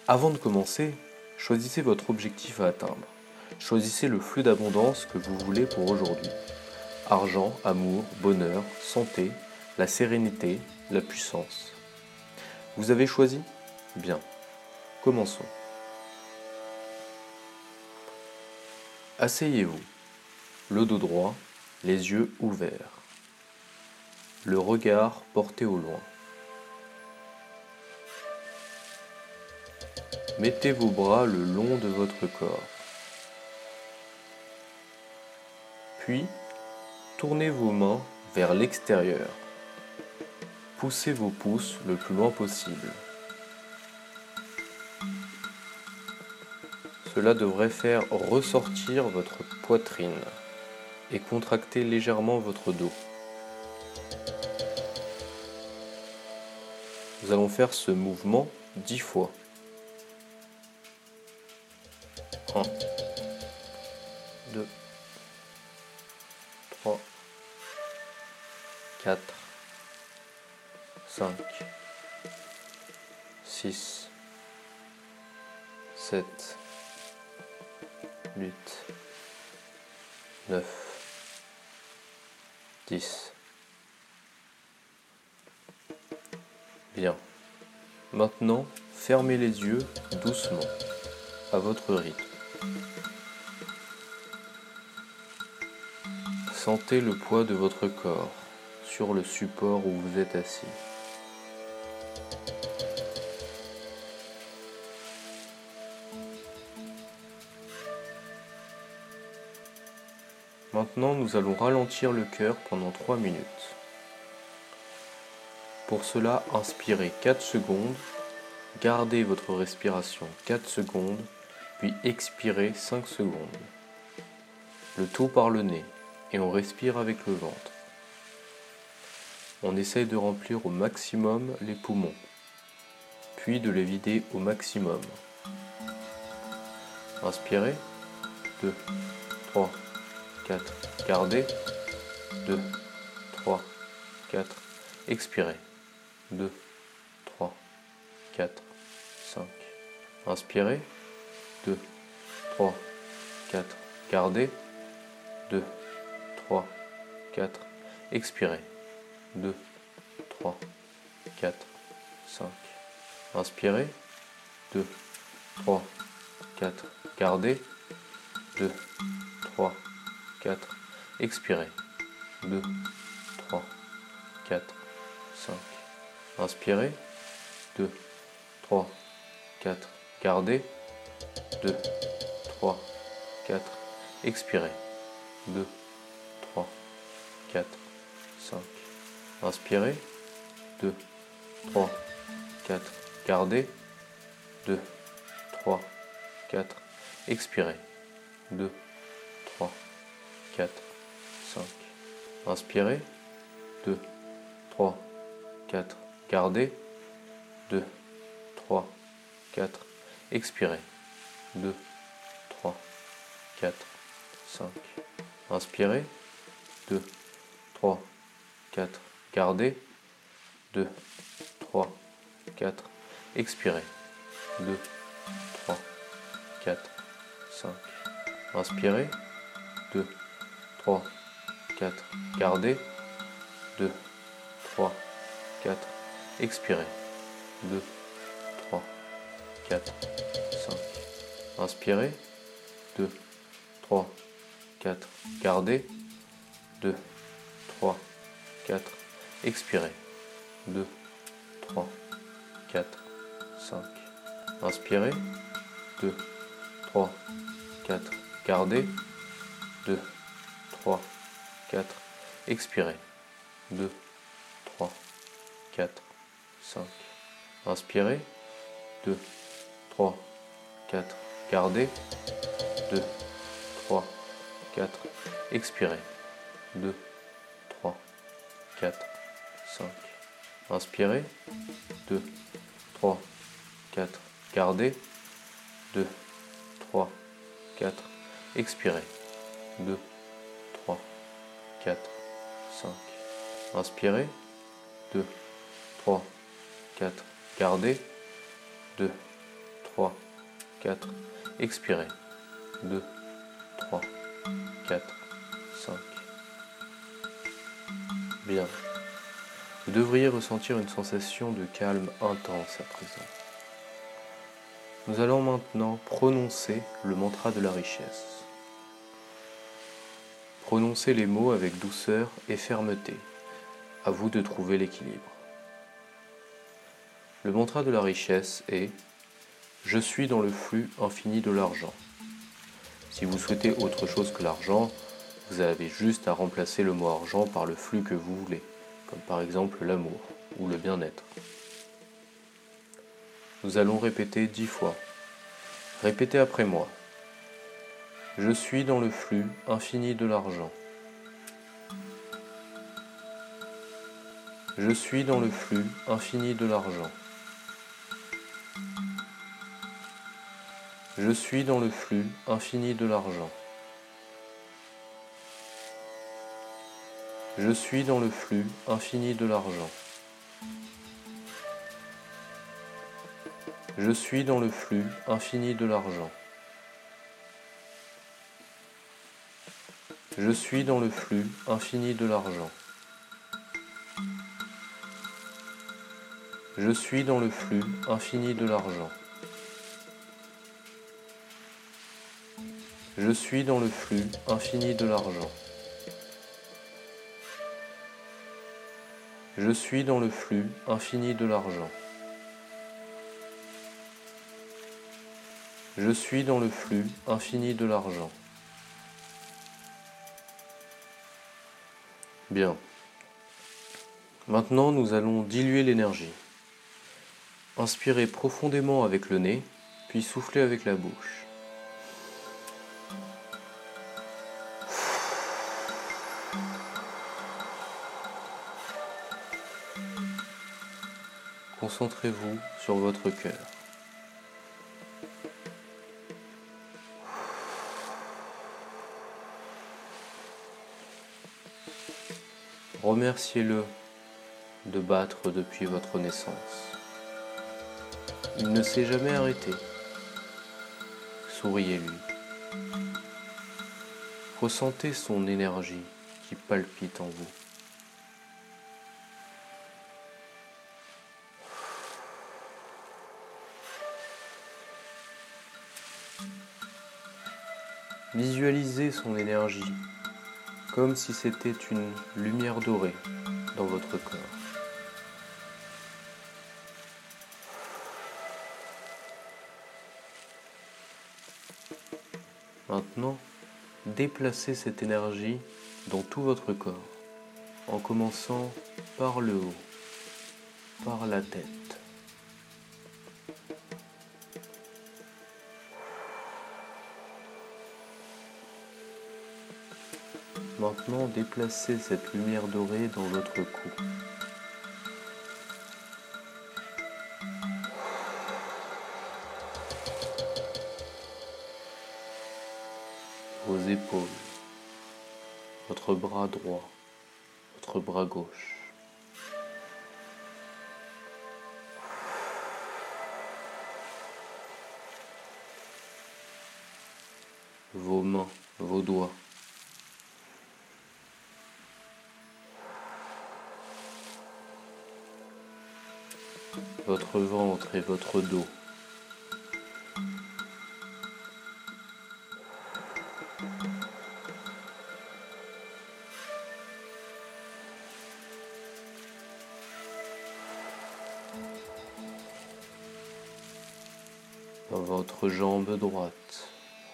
Avant de commencer, choisissez votre objectif à atteindre. Choisissez le flux d'abondance que vous voulez pour aujourd'hui. Argent, amour, bonheur, santé, la sérénité, la puissance. Vous avez choisi? Bien. Commençons. Asseyez-vous, le dos droit, les yeux ouverts, le regard porté au loin. Mettez vos bras le long de votre corps. Puis, tournez vos mains vers l'extérieur. Poussez vos pouces le plus loin possible. Cela devrait faire ressortir votre poitrine et contracter légèrement votre dos. Nous allons faire ce mouvement 10 fois. 1, 2, 3, 4, 5, 6, 7, 8, 9, 10. Bien. Maintenant, fermez les yeux doucement, à votre rythme. Sentez le poids de votre corps sur le support où vous êtes assis. Maintenant, nous allons ralentir le cœur pendant 3 minutes. Pour cela, inspirez 4 secondes, gardez votre respiration 4 secondes, puis expirez 5 secondes. Le tout par le nez, et on respire avec le ventre. On essaye de remplir au maximum les poumons, puis de les vider au maximum. Inspirez, 2, 3, 4, gardez, 2, 3, 4, expirez, 2, 3, 4, 5. Inspirez, 2, 3, 4, gardez, 2, 3, 4, expirez, 2, 3, 4, 5. Inspirez, 2, 3, 4, gardez, 2, 3, 4, expirez, 2, 3, 4, 5. Inspirez, 2, 3, 4, gardez, 2, 3, 4, expirez, 2, 3, 4, 5. Inspirez, 2, 3, 4, gardez, 2, 3, 4, expirez, 2, 3, 4, 5. Inspirez, 2, 3, 4, gardez, 2, 3, 4, expirez, 2, 3, 4, 5. Inspirez, 2, 3, 4, gardez, 2, 3, 4, expirez, 2, 3, 4, 5. Inspirez, 2, 3, 4, gardez, 2, 3, 4, expirez, 2, 3, 4, 5. Inspirez, 2, 3, 4, gardez, 2, 3, 4, expirez, 2, 3, 4, 5. Inspirez, 2, 3, 4, gardez, 2, 3, 4, expirez, 2, 3, 4, 5. Inspirez, 2, 3, 4, gardez, 2, 3, 4, expirez, 2, 3, 4, 5. Inspirez, 2, 3, 4, gardez, 2, 3, 4, expirez, 2, 3, 4, 5. Inspirez, 2, 3, 4, gardez, 2, 3, 4. Expirez. 2, 3, 4, 5. Bien. Vous devriez ressentir une sensation de calme intense à présent. Nous allons maintenant prononcer le mantra de la richesse. Prononcez les mots avec douceur et fermeté. À vous de trouver l'équilibre. Le mantra de la richesse est « Je suis dans le flux infini de l'argent ». Si vous souhaitez autre chose que l'argent, vous avez juste à remplacer le mot argent par le flux que vous voulez, comme par exemple l'amour ou le bien-être. Nous allons répéter 10 fois. Répétez après moi. Je suis dans le flux infini de l'argent. Je suis dans le flux infini de l'argent. Je suis dans le flux infini de l'argent. Je suis dans le flux infini de l'argent. Je suis dans le flux infini de l'argent. Je suis dans le flux infini de l'argent. Je suis dans le flux infini de l'argent. Je suis dans le flux infini de l'argent. Je suis dans le flux infini de l'argent. Je suis dans le flux infini de l'argent. Bien. Maintenant, nous allons diluer l'énergie. Inspirez profondément avec le nez, puis soufflez avec la bouche. Concentrez-vous sur votre cœur. Remerciez-le de battre depuis votre naissance. Il ne s'est jamais arrêté. Souriez-lui. Ressentez son énergie qui palpite en vous. Visualisez son énergie comme si c'était une lumière dorée dans votre corps. Maintenant, déplacez cette énergie dans tout votre corps, en commençant par le haut, par la tête. Maintenant, déplacez cette lumière dorée dans votre cou. Vos épaules, votre bras droit, votre bras gauche. Vos mains, vos doigts. Votre ventre et votre dos. Dans votre jambe droite.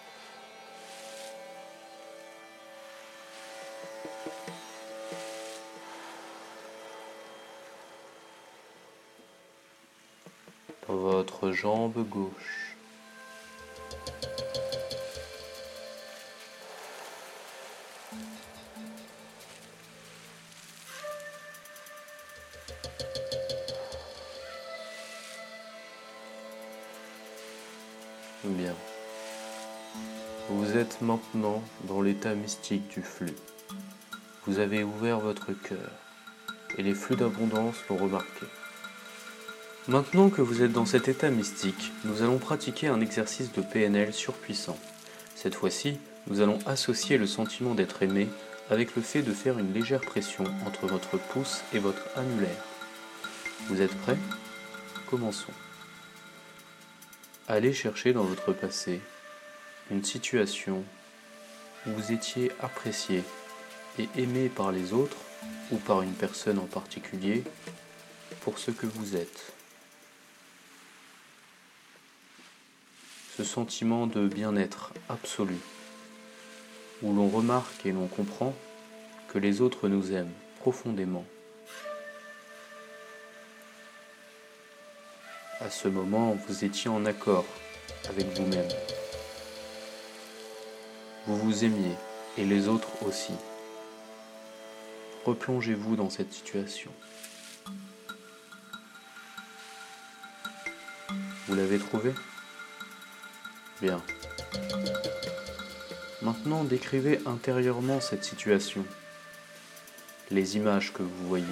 Dans votre jambe gauche. Bien. Vous êtes maintenant dans l'état mystique du flux. Vous avez ouvert votre cœur et les flux d'abondance l'ont remarqué. Maintenant que vous êtes dans cet état mystique, nous allons pratiquer un exercice de PNL surpuissant. Cette fois-ci, nous allons associer le sentiment d'être aimé avec le fait de faire une légère pression entre votre pouce et votre annulaire. Vous êtes prêts? Commençons. Allez chercher dans votre passé une situation où vous étiez apprécié et aimé par les autres ou par une personne en particulier pour ce que vous êtes. Ce sentiment de bien-être absolu, où l'on remarque et l'on comprend que les autres nous aiment profondément. À ce moment, vous étiez en accord avec vous-même. Vous vous aimiez et les autres aussi. Replongez-vous dans cette situation. Vous l'avez trouvé? Bien. Maintenant, décrivez intérieurement cette situation, les images que vous voyez,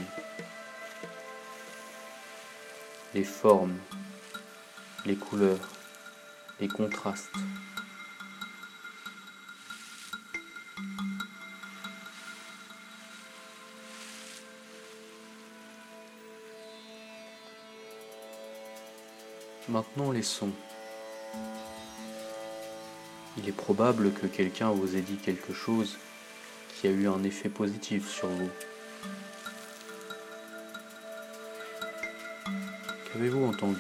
les formes, les couleurs, les contrastes. Maintenant, les sons. Il est probable que quelqu'un vous ait dit quelque chose qui a eu un effet positif sur vous. Qu'avez-vous entendu?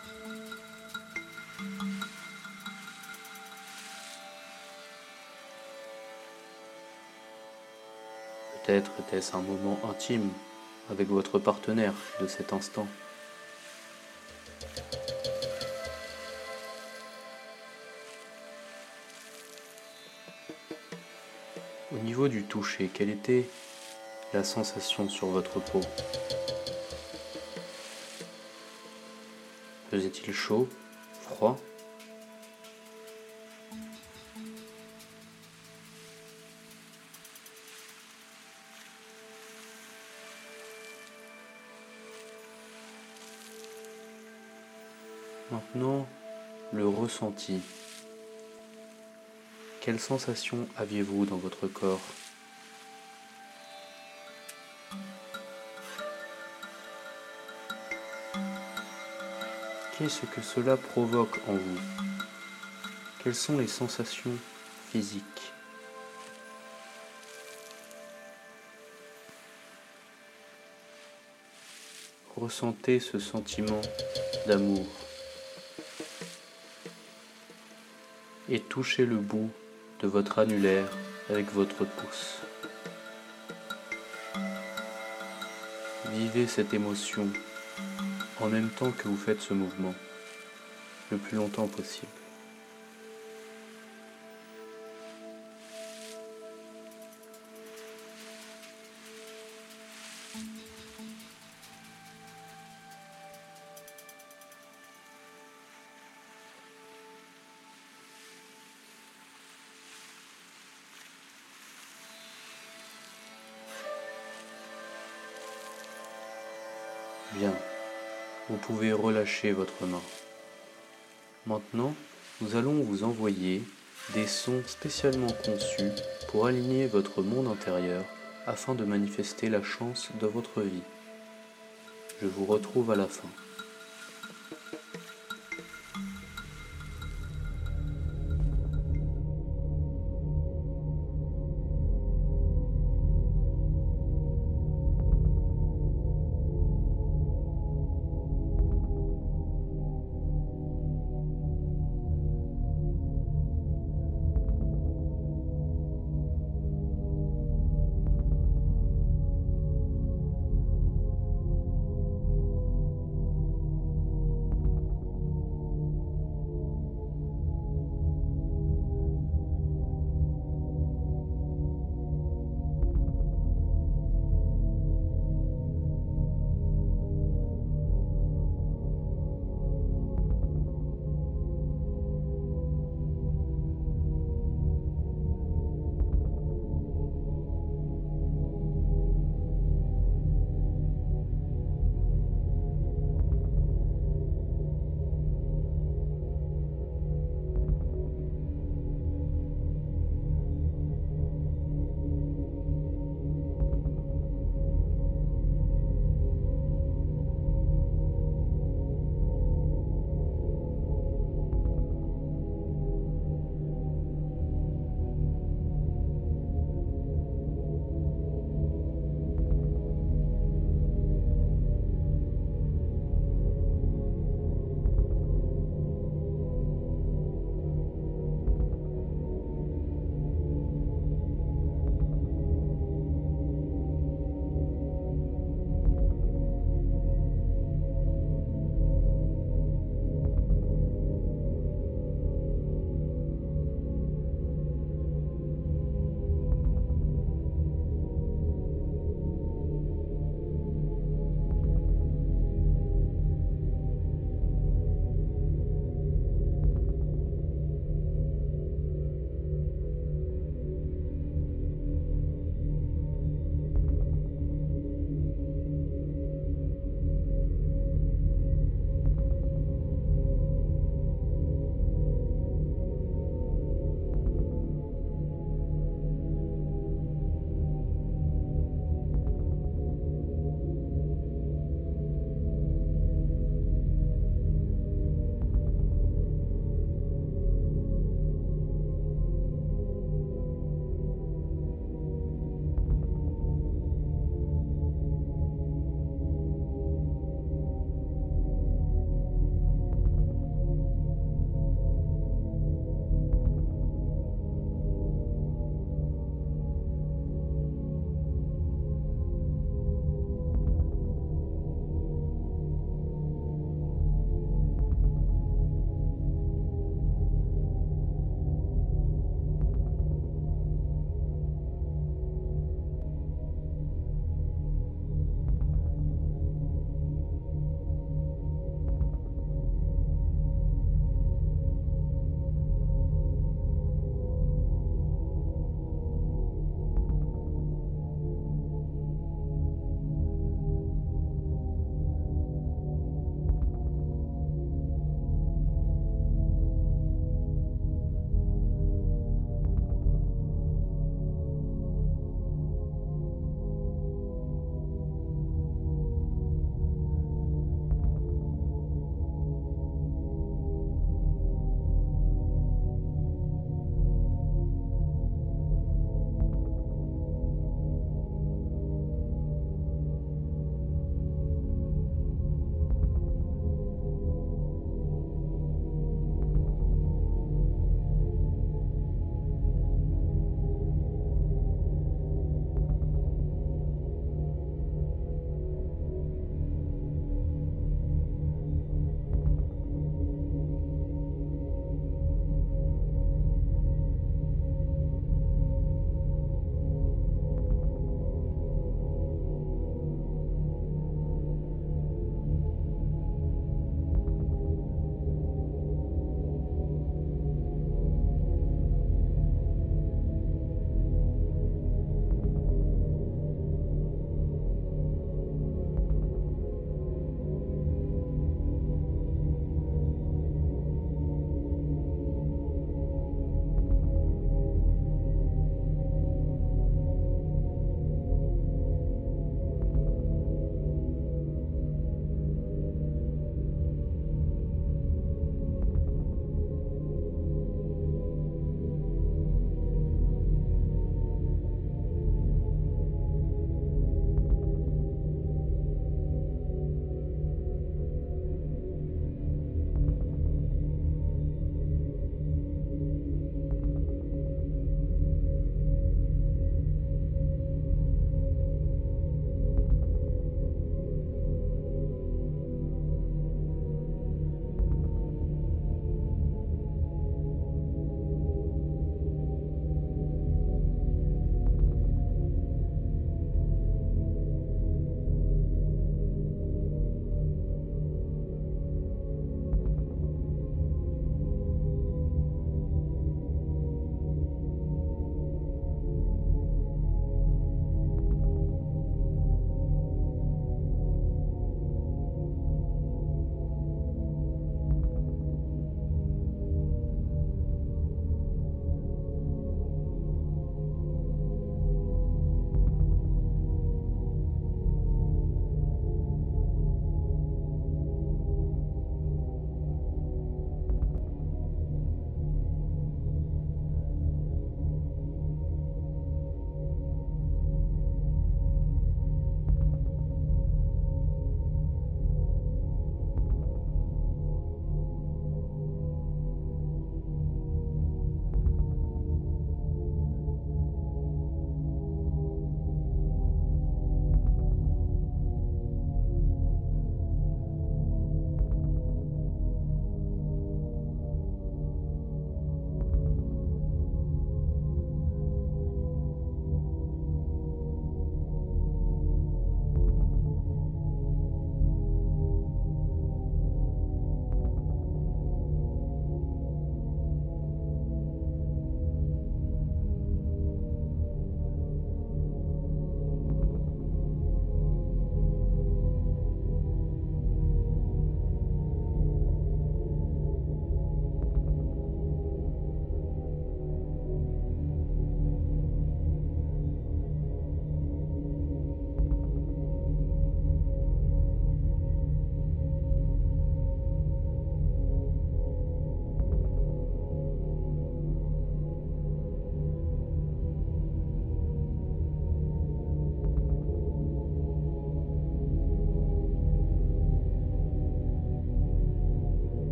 Peut-être était-ce un moment intime avec votre partenaire de cet instant. Au niveau du toucher, quelle était la sensation sur votre peau? Faisait-il chaud, froid? Maintenant, le ressenti. Quelle sensation aviez-vous dans votre corps? Qu'est-ce que cela provoque en vous? Quelles sont les sensations physiques? Ressentez ce sentiment d'amour et touchez le bout de votre annulaire avec votre pouce. Vivez cette émotion en même temps que vous faites ce mouvement, le plus longtemps possible. Bien, vous pouvez relâcher votre main. Maintenant, nous allons vous envoyer des sons spécialement conçus pour aligner votre monde intérieur afin de manifester la chance de votre vie. Je vous retrouve à la fin.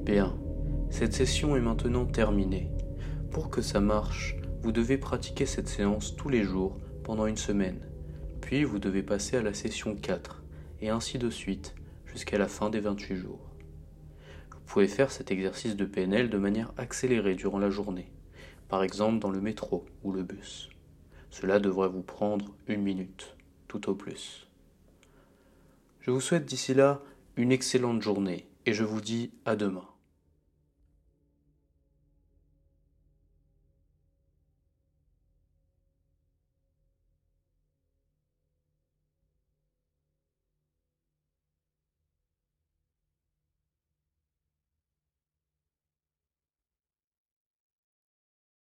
Bien, cette session est maintenant terminée. Pour que ça marche, vous devez pratiquer cette séance tous les jours pendant une semaine. Puis vous devez passer à la session 4, et ainsi de suite, jusqu'à la fin des 28 jours. Vous pouvez faire cet exercice de PNL de manière accélérée durant la journée, par exemple dans le métro ou le bus. Cela devrait vous prendre 1 minute, tout au plus. Je vous souhaite d'ici là une excellente journée et je vous dis à demain.